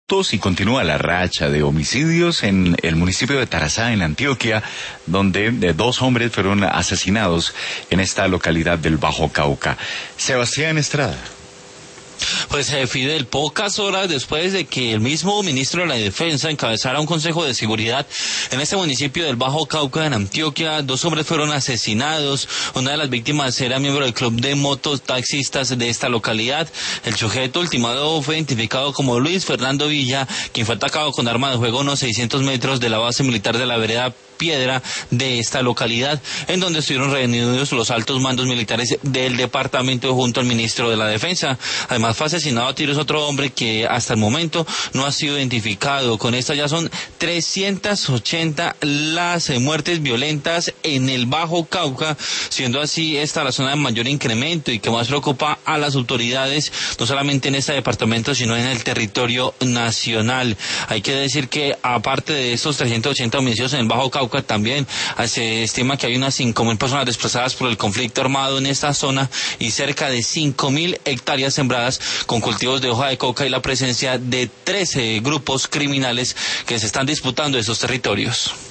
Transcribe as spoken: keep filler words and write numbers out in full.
Y continúa la racha de homicidios en el municipio de Tarazá, en Antioquia, donde eh, dos hombres fueron asesinados en esta localidad del Bajo Cauca. Sebastián Estrada. Pues eh, Fidel, pocas horas después de que el mismo ministro de la Defensa encabezara un consejo de seguridad en este municipio del Bajo Cauca, en Antioquia, dos hombres fueron asesinados. Una de las víctimas era miembro del club de mototaxistas de esta localidad. El sujeto ultimado fue identificado como Luis Fernando Villa, quien fue atacado con arma de fuego a unos seiscientos metros de la base militar de la vereda Piedra de esta localidad, en donde estuvieron reunidos los altos mandos militares del departamento junto al ministro de la Defensa. Además fue asesinado a tiros otro hombre que hasta el momento no ha sido identificado. Con esta ya son trescientas ochenta las muertes violentas en el Bajo Cauca, siendo así esta la zona de mayor incremento y que más preocupa a las autoridades, no solamente en este departamento, sino en el territorio nacional. Hay que decir que aparte de estos trescientos ochenta homicidios en el Bajo Cauca, también se estima que hay unas cinco mil personas desplazadas por el conflicto armado en esta zona y cerca de cinco mil hectáreas sembradas con cultivos de hoja de coca y la presencia de trece grupos criminales que se están disputando esos territorios.